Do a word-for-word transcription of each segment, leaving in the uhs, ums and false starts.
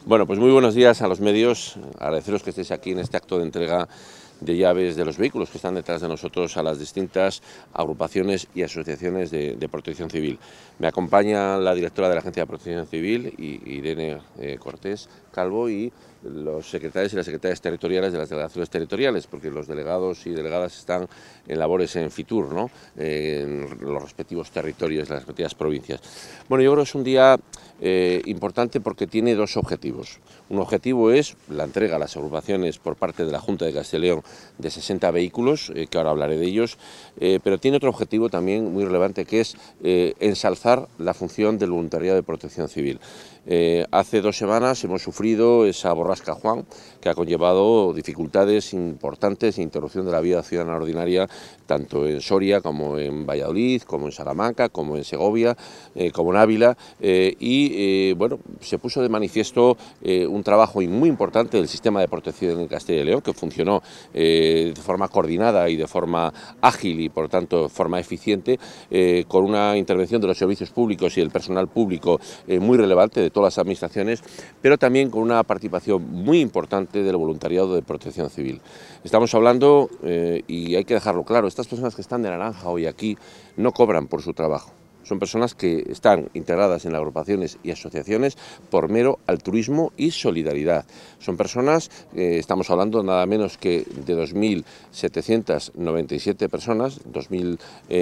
Bueno, pues muy buenos días a los medios, agradeceros que estéis aquí en este acto de entrega de llaves de los vehículos que están detrás de nosotros a las distintas agrupaciones y asociaciones de, de protección civil. Me acompaña la directora de la Agencia de Protección Civil, Irene eh, Cortés Calvo, y los secretarios y las secretarias territoriales de las delegaciones territoriales, porque los delegados y delegadas están en labores en FITUR, ¿no? eh, en los respectivos territorios, las respectivas provincias. Bueno, yo creo que es un día eh, importante porque tiene dos objetivos. Un objetivo es la entrega a las agrupaciones por parte de la Junta de Castilla y León de sesenta vehículos, eh, que ahora hablaré de ellos, eh, pero tiene otro objetivo también muy relevante, que es eh, ensalzar la función del voluntariado de protección civil. Eh, hace dos semanas hemos sufrido esa borrasca Juan, que ha conllevado dificultades importantes e interrupción de la vida ciudadana ordinaria, tanto en Soria como en Valladolid, como en Salamanca, como en Segovia, eh, como en Ávila, eh, y eh, bueno, se puso de manifiesto eh, un trabajo muy importante del sistema de protección en Castilla y León, que funcionó eh, de forma coordinada y de forma ágil y por tanto de forma eficiente, eh, con una intervención de los servicios públicos y del personal público eh, muy relevante de todas las administraciones, pero también con una participación muy importante del voluntariado de protección civil. Estamos hablando, eh, y hay que dejarlo claro, estas personas que están de naranja hoy aquí no cobran por su trabajo. Son personas que están integradas en agrupaciones y asociaciones por mero altruismo y solidaridad. Son personas, eh, estamos hablando nada menos que de dos mil setecientas noventa y siete personas, dos mil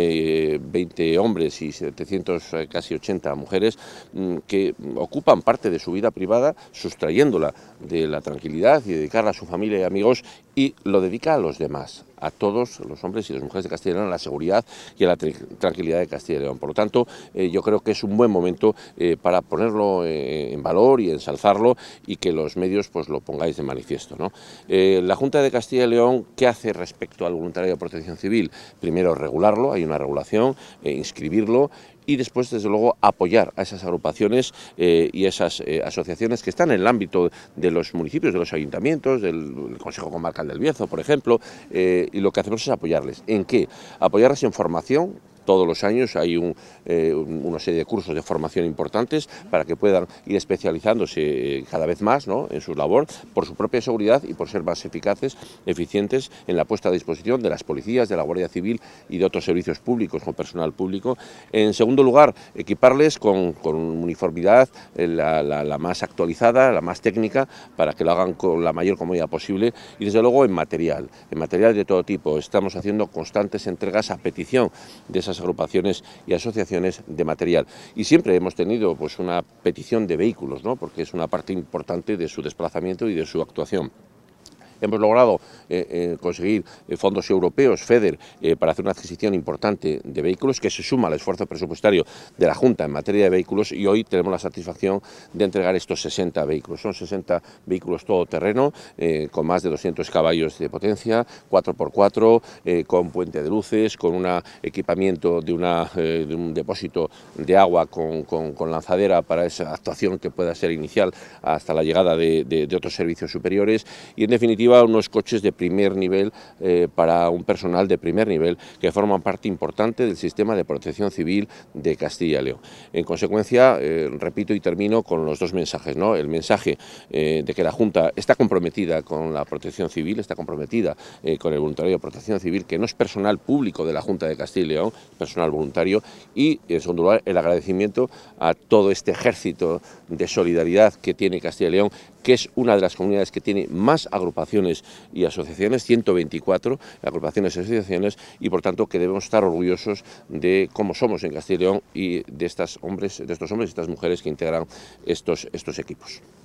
veinte hombres y setecientos casi ochenta mujeres, mmm, que ocupan parte de su vida privada sustrayéndola de la tranquilidad y dedicarla a su familia y amigos, y lo dedica a los demás, a todos los hombres y las mujeres de Castilla y León, a la seguridad y a la tranquilidad de Castilla y León. Por lo tanto, eh, yo creo que es un buen momento eh, para ponerlo eh, en valor y ensalzarlo, y que los medios pues lo pongáis de manifiesto, ¿no? Eh, la Junta de Castilla y León, ¿qué hace respecto al voluntariado de protección civil? Primero, regularlo, hay una regulación, eh, inscribirlo, y después, desde luego, apoyar a esas agrupaciones eh, y esas eh, asociaciones que están en el ámbito de los municipios, de los ayuntamientos, del, del Consejo Comarcal del Bierzo, por ejemplo, eh, y lo que hacemos es apoyarles. ¿En qué? Apoyarles en formación. Todos los años hay un, eh, una serie de cursos de formación importantes para que puedan ir especializándose cada vez más, ¿no?, en su labor, por su propia seguridad y por ser más eficaces, eficientes en la puesta a disposición de las policías, de la Guardia Civil y de otros servicios públicos con personal público. En segundo lugar, equiparles con, con uniformidad eh, la, la, la más actualizada, la más técnica, para que lo hagan con la mayor comodidad posible, y desde luego en material, en material de todo tipo. Estamos haciendo constantes entregas a petición de esas agrupaciones y asociaciones de material, y siempre hemos tenido pues una petición de vehículos, ¿no?, porque es una parte importante de su desplazamiento y de su actuación. Hemos logrado eh, eh, conseguir eh, fondos europeos, FEDER, eh, para hacer una adquisición importante de vehículos, que se suma al esfuerzo presupuestario de la Junta en materia de vehículos, y hoy tenemos la satisfacción de entregar estos sesenta vehículos. Son sesenta vehículos todoterreno, eh, con más de doscientos caballos de potencia, cuatro por cuatro, eh, con puente de luces, con un equipamiento de, una, eh, de un depósito de agua con, con, con lanzadera para esa actuación que pueda ser inicial hasta la llegada de, de, de otros servicios superiores, y en definitiva unos coches de primer nivel eh, para un personal de primer nivel que forman parte importante del sistema de protección civil de Castilla y León. En consecuencia, eh, repito y termino con los dos mensajes, ¿no? El mensaje eh, de que la Junta está comprometida con la protección civil, está comprometida eh, con el voluntariado de protección civil, que no es personal público de la Junta de Castilla y León, es personal voluntario, y en segundo lugar el agradecimiento a todo este ejército de solidaridad que tiene Castilla y León, que es una de las comunidades que tiene más agrupaciones y asociaciones, ciento veinticuatro agrupaciones y asociaciones, y por tanto que debemos estar orgullosos de cómo somos en Castilla y León y de, estas hombres, de estos hombres y estas mujeres que integran estos, estos equipos.